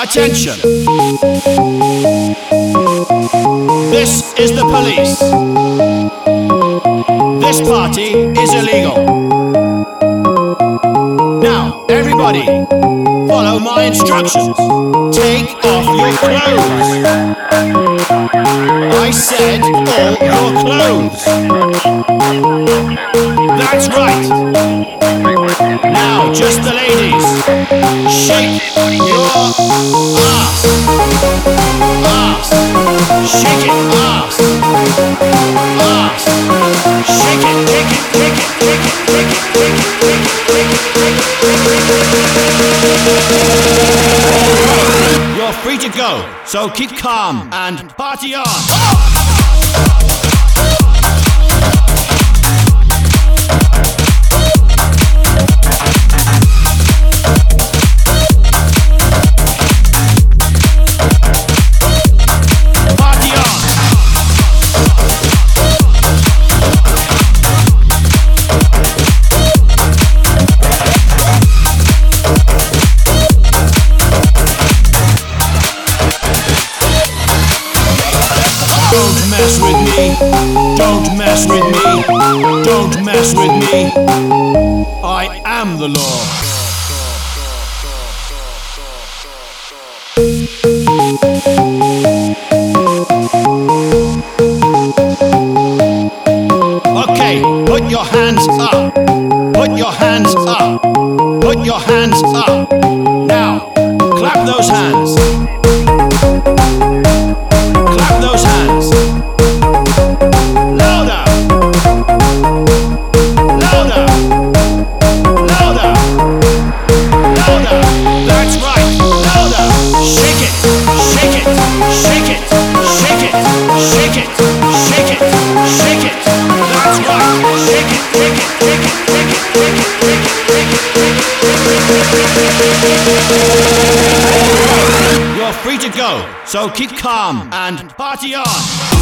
Attention! This is the police. This party is illegal. Now, everybody, follow my instructions. Take off your clothes. I said all your clothes. That's right. Now, just the ladies. Shake your ass. Ass. Shake it, ass. Ass. Shake it, shake it, shake it, shake it, shake it, shake it, shake it, shake it. You're free to go, so keep calm and party on. Don't mess with me, don't mess with me, don't mess with me. I am the law. Okay, put your hands up, put your hands up, put your hands up. Now, clap those hands. Clap those hands. Louder. Louder. Louder. Louder. That's right. Louder. Shake it. Shake it. Shake it. Shake it. Shake it. Shake it. Shake it. That's right. Shake it. Shake it. Shake it. Shake it. Shake it. Shake it. You're free to go, so keep calm and party on.